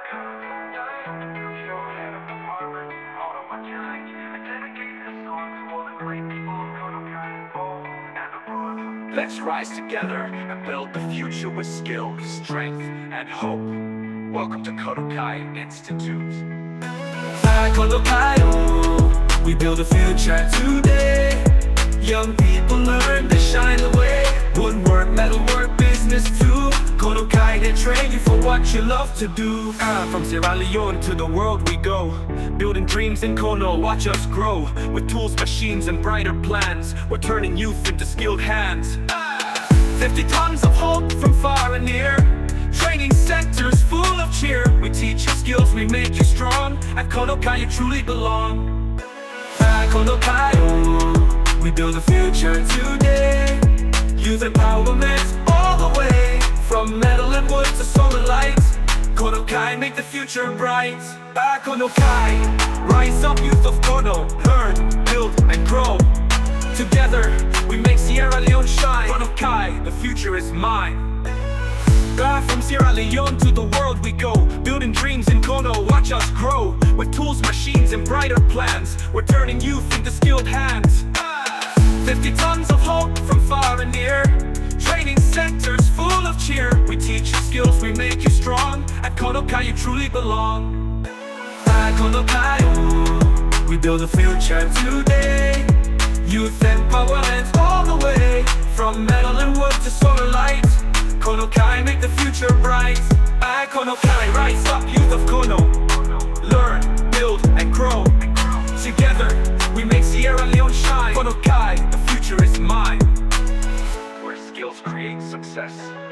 Let's rise together and build the future with skill, strength, and hope. Welcome to Kodokai Institute. At Kodokai, we build a future today. Young people learn to shine the way. Woodwork, metalwork, business too. Kodokai, they train you for what you love to do. From Sierra Leone to the world we go, building dreams in Kono, watch us grow. With tools, machines, and brighter plans, we're turning youth into skilled hands. 50 tons of hope from far and near, training centers full of cheer. We teach you skills, we make you strong. At Kodokai you truly belong. At Kodokai, we build a future today. Youth empowerment all the way, from metal and wood to solar lights. Kodokai, make the future bright. At Kodokai, rise up youth of Kono. Learn, build, and grow. Together, we make Sierra Leone shine. Kodokai, the future is mine. From Sierra Leone to the world we go, building dreams in Kono, watch us grow. With tools, machines, and brighter plans, we're turning youth into skilled hands. 50 tons of hope from far and near, training centers full of cheer. We teach you skills, we make you strong. At Kodokai you truly belong. At Kodokai, we build a future today. Youth empowerment all the way, from metal and wood to solar light. Kodokai, make the future bright. At Kodokai, rise up youth of Kono. Learn, build, and grow. Together, we make Sierra Leone shine. Kodokai, the future is mine. Where skills create success.